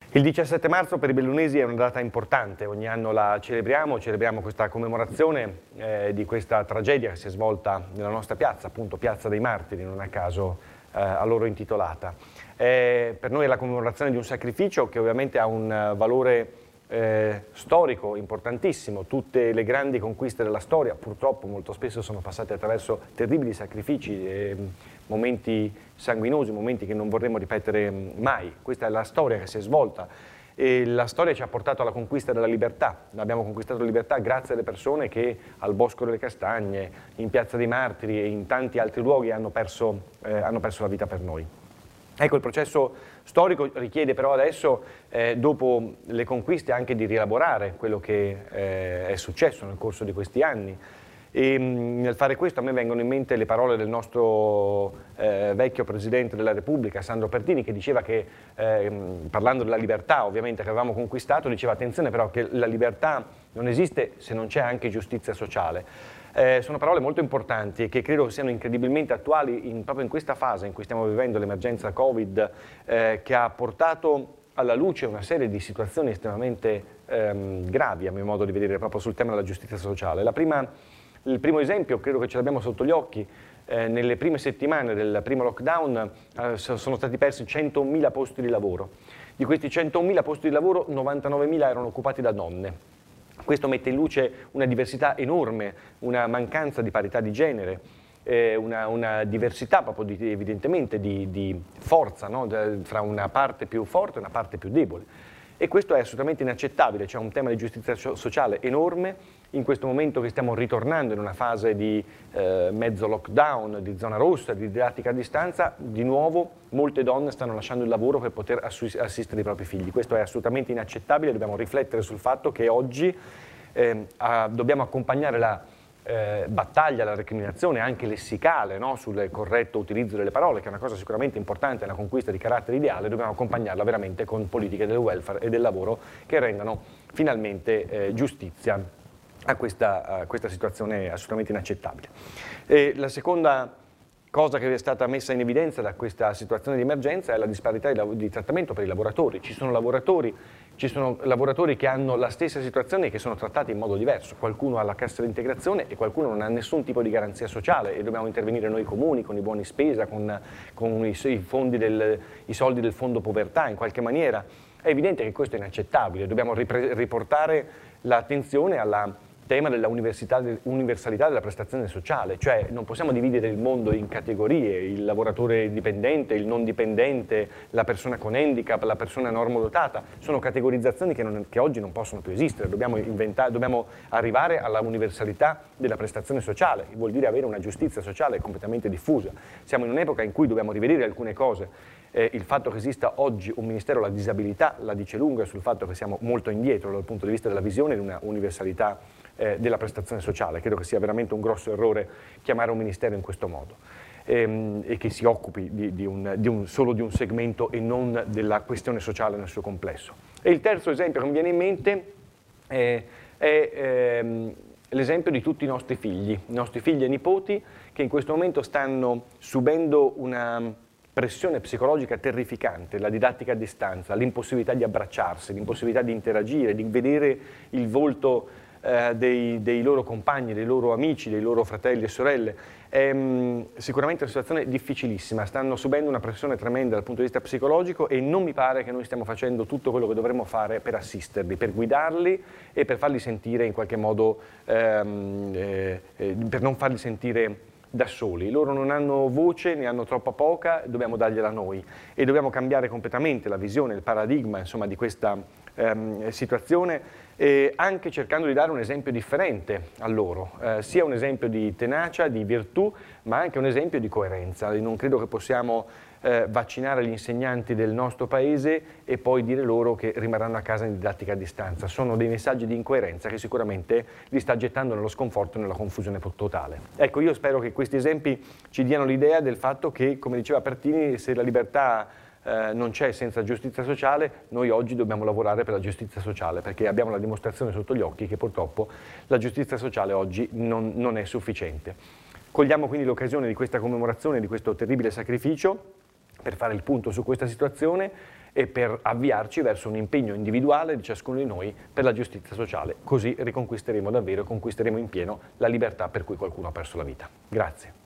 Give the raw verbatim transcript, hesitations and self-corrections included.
Il diciassette marzo per i bellunesi è una data importante, ogni anno la celebriamo, celebriamo questa commemorazione eh, di questa tragedia che si è svolta nella nostra piazza, appunto Piazza dei Martiri, non a caso eh, a loro intitolata. Eh, per noi è la commemorazione di un sacrificio che ovviamente ha un uh, valore eh, storico importantissimo. Tutte le grandi conquiste della storia purtroppo molto spesso sono passate attraverso terribili sacrifici, eh, momenti sanguinosi, momenti che non vorremmo ripetere mai. Questa è la storia che si è svolta e la storia ci ha portato alla conquista della libertà. Abbiamo conquistato la libertà grazie alle persone che al Bosco delle Castagne, in Piazza dei Martiri e in tanti altri luoghi hanno perso, eh, hanno perso la vita per noi. Ecco, il processo storico richiede però adesso, eh, dopo le conquiste, anche di rielaborare quello che eh, è successo nel corso di questi anni. E mh, nel fare questo a me vengono in mente le parole del nostro eh, vecchio Presidente della Repubblica, Sandro Pertini, che diceva che, eh, parlando della libertà ovviamente che avevamo conquistato, diceva attenzione però che la libertà non esiste se non c'è anche giustizia sociale. Eh, sono parole molto importanti e che credo siano incredibilmente attuali in, proprio in questa fase in cui stiamo vivendo l'emergenza Covid, eh, che ha portato alla luce una serie di situazioni estremamente ehm, gravi, a mio modo di vedere, proprio sul tema della giustizia sociale. La prima, il primo esempio, credo che ce l'abbiamo sotto gli occhi, eh, nelle prime settimane del primo lockdown eh, sono stati persi centomila posti di lavoro. Di questi centomila posti di lavoro, novantanovemila erano occupati da donne. Questo mette in luce una diversità enorme, una mancanza di parità di genere, eh, una, una diversità proprio di, evidentemente di, di forza, no? Fra una parte più forte e una parte più debole. E questo è assolutamente inaccettabile, c'è un tema di giustizia sociale enorme. In questo momento che stiamo ritornando in una fase di eh, mezzo lockdown, di zona rossa, di didattica a distanza, di nuovo molte donne stanno lasciando il lavoro per poter assistere i propri figli. Questo è assolutamente inaccettabile, dobbiamo riflettere sul fatto che oggi eh, a, dobbiamo accompagnare la eh, battaglia, la recriminazione anche lessicale, no? Sul corretto utilizzo delle parole, che è una cosa sicuramente importante, è una conquista di carattere ideale, dobbiamo accompagnarla veramente con politiche del welfare e del lavoro che rendano finalmente eh, giustizia a questa, a questa situazione assolutamente inaccettabile. E la seconda cosa che è stata messa in evidenza da questa situazione di emergenza è la disparità di, di trattamento per i lavoratori. Ci sono lavoratori, ci sono lavoratori che hanno la stessa situazione e che sono trattati in modo diverso. Qualcuno ha la cassa di integrazione e qualcuno non ha nessun tipo di garanzia sociale e dobbiamo intervenire noi comuni con i buoni spesa, con, con i, i, fondi del, i soldi del fondo povertà in qualche maniera. È evidente che questo è inaccettabile, dobbiamo riportare l'attenzione alla tema della universalità della prestazione sociale, cioè non possiamo dividere il mondo in categorie, il lavoratore dipendente, il non dipendente, la persona con handicap, la persona normodotata, sono categorizzazioni che, non, che oggi non possono più esistere, dobbiamo, inventare, dobbiamo arrivare alla universalità della prestazione sociale, che vuol dire avere una giustizia sociale completamente diffusa. Siamo in un'epoca in cui dobbiamo rivedere alcune cose. Eh, il fatto che esista oggi un Ministero della Disabilità la dice lunga sul fatto che siamo molto indietro dal punto di vista della visione di una universalità eh, della prestazione sociale. Credo che sia veramente un grosso errore chiamare un Ministero in questo modo ehm, e che si occupi di, di un, di un, solo di un segmento e non della questione sociale nel suo complesso. E il terzo esempio che mi viene in mente eh, è ehm, l'esempio di tutti i nostri figli, i nostri figli e nipoti che in questo momento stanno subendo una pressione psicologica terrificante, la didattica a distanza, l'impossibilità di abbracciarsi, l'impossibilità di interagire, di vedere il volto eh, dei, dei loro compagni, dei loro amici, dei loro fratelli e sorelle. È mh, sicuramente una situazione difficilissima, stanno subendo una pressione tremenda dal punto di vista psicologico e non mi pare che noi stiamo facendo tutto quello che dovremmo fare per assisterli, per guidarli e per farli sentire in qualche modo, ehm, eh, eh, per non farli sentire da soli. Loro non hanno voce, ne hanno troppa poca, dobbiamo dargliela noi e dobbiamo cambiare completamente la visione, il paradigma insomma, di questa ehm, situazione, eh, anche cercando di dare un esempio differente a loro, eh, sia un esempio di tenacia, di virtù, ma anche un esempio di coerenza. Non credo che possiamo eh, vaccinare gli insegnanti del nostro paese e poi dire loro che rimarranno a casa in didattica a distanza. Sono dei messaggi di incoerenza che sicuramente li sta gettando nello sconforto e nella confusione totale. Ecco, io spero che questi esempi ci diano l'idea del fatto che, come diceva Pertini, se la libertà eh, non c'è senza giustizia sociale, noi oggi dobbiamo lavorare per la giustizia sociale, perché abbiamo la dimostrazione sotto gli occhi che purtroppo la giustizia sociale oggi non, non è sufficiente. Cogliamo quindi l'occasione di questa commemorazione, di questo terribile sacrificio, per fare il punto su questa situazione e per avviarci verso un impegno individuale di ciascuno di noi per la giustizia sociale. Così riconquisteremo davvero e conquisteremo in pieno la libertà per cui qualcuno ha perso la vita. Grazie.